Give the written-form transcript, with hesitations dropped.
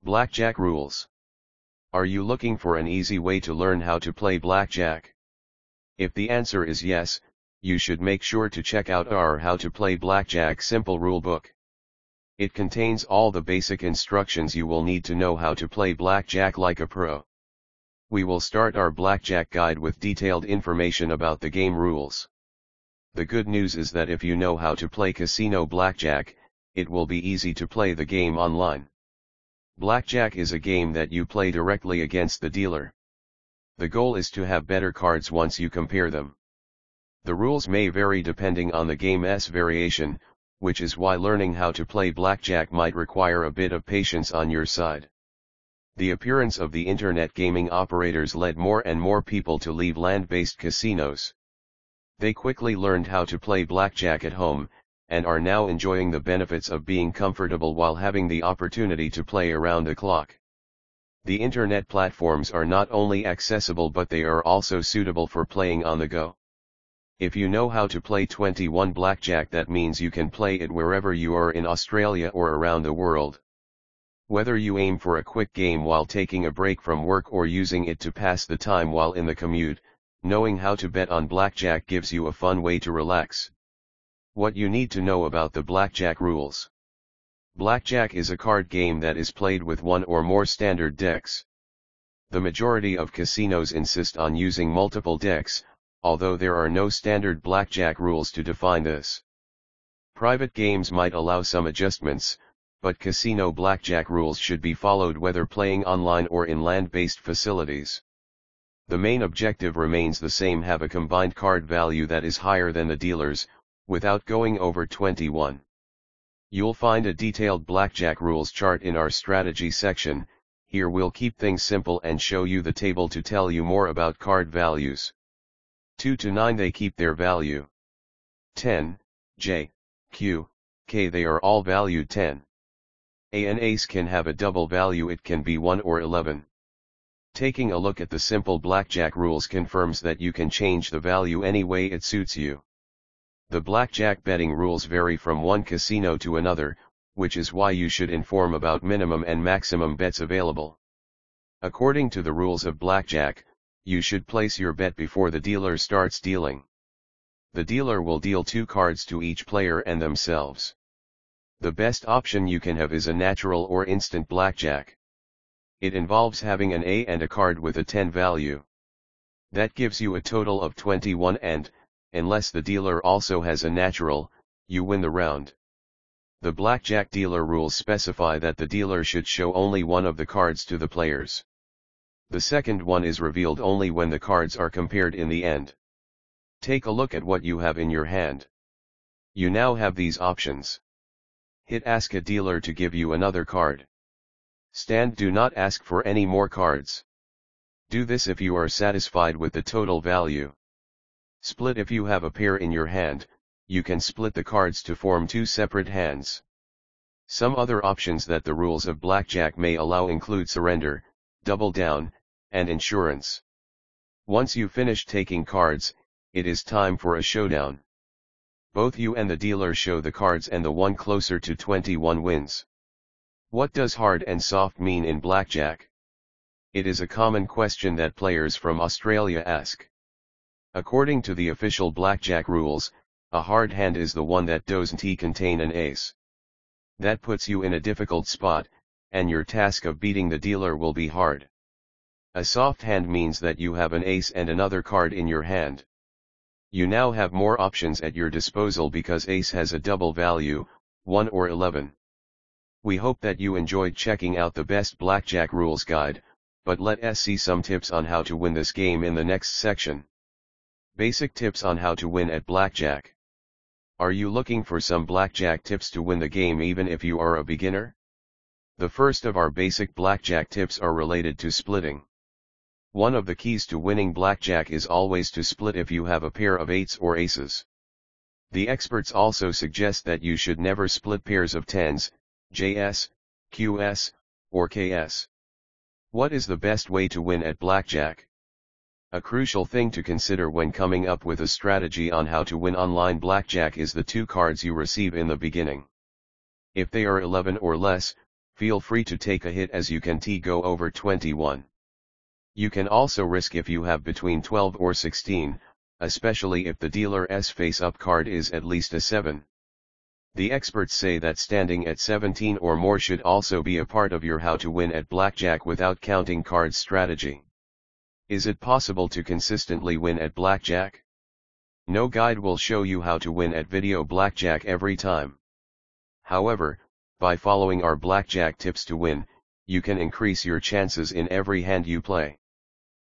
Blackjack rules. Are you looking for an easy way to learn how to play blackjack? If the answer is yes, you should make sure to check out our How to Play Blackjack Simple Rulebook. It contains all the basic instructions you will need to know how to play blackjack like a pro. We will start our blackjack guide with detailed information about the game rules. The good news is that if you know how to play casino blackjack, it will be easy to play the game online. Blackjack is a game that you play directly against the dealer. The goal is to have better cards once you compare them. The rules may vary depending on the game's variation, which is why learning how to play blackjack might require a bit of patience on your side. The appearance of the internet gaming operators led more and more people to leave land-based casinos. They quickly learned how to play blackjack at home, and are now enjoying the benefits of being comfortable while having the opportunity to play around the clock. The internet platforms are not only accessible but they are also suitable for playing on the go. If you know how to play 21 blackjack, that means you can play it wherever you are in Australia or around the world. Whether you aim for a quick game while taking a break from work or using it to pass the time while in the commute, knowing how to bet on blackjack gives you a fun way to relax. What you need to know about the blackjack rules. Blackjack is a card game that is played with one or more standard decks. The majority of casinos insist on using multiple decks, although there are no standard blackjack rules to define this. Private games might allow some adjustments, but casino blackjack rules should be followed whether playing online or in land-based facilities. The main objective remains the same: have a combined card value that is higher than the dealer's, without going over 21. You'll find a detailed blackjack rules chart in our strategy section. Here we'll keep things simple and show you the table to tell you more about card values. 2 to 9 they keep their value. 10, J, Q, K they are all valued 10. A and ace can have a double value, it can be 1 or 11. Taking a look at the simple blackjack rules confirms that you can change the value any way it suits you. The blackjack betting rules vary from one casino to another, which is why you should inform about minimum and maximum bets available. According to the rules of blackjack, you should place your bet before the dealer starts dealing. The dealer will deal 2 cards to each player and themselves. The best option you can have is a natural or instant blackjack. It involves having an A and a card with a 10 value. That gives you a total of 21 and, unless the dealer also has a natural, you win the round. The blackjack dealer rules specify that the dealer should show only one of the cards to the players. The second one is revealed only when the cards are compared in the end. Take a look at what you have in your hand. You now have these options. Hit ask a dealer to give you another card. Stand do not ask for any more cards. Do this if you are satisfied with the total value. Split if you have a pair in your hand, you can split the cards to form 2 separate hands. Some other options that the rules of blackjack may allow include surrender, double down, and insurance. Once you finish taking cards, it is time for a showdown. Both you and the dealer show the cards and the one closer to 21 wins. What does hard and soft mean in blackjack? It is a common question that players from Australia ask. According to the official blackjack rules, a hard hand is the one that doesn't contain an ace. That puts you in a difficult spot, and your task of beating the dealer will be hard. A soft hand means that you have an ace and another card in your hand. You now have more options at your disposal because ace has a double value, 1 or 11. We hope that you enjoyed checking out the best blackjack rules guide, but let us see some tips on how to win this game in the next section. Basic tips on how to win at blackjack. Are you looking for some blackjack tips to win the game even if you are a beginner? The first of our basic blackjack tips are related to splitting. One of the keys to winning blackjack is always to split if you have a pair of 8s or aces. The experts also suggest that you should never split pairs of 10s, JS, QS, or KS. What is the best way to win at blackjack? A crucial thing to consider when coming up with a strategy on how to win online blackjack is the 2 cards you receive in the beginning. If they are 11 or less, feel free to take a hit as you can go over 21. You can also risk if you have between 12 or 16, especially if the dealer's face-up card is at least a 7. The experts say that standing at 17 or more should also be a part of your how to win at blackjack without counting cards strategy. Is it possible to consistently win at blackjack? No guide will show you how to win at video blackjack every time. However, by following our blackjack tips to win, you can increase your chances in every hand you play.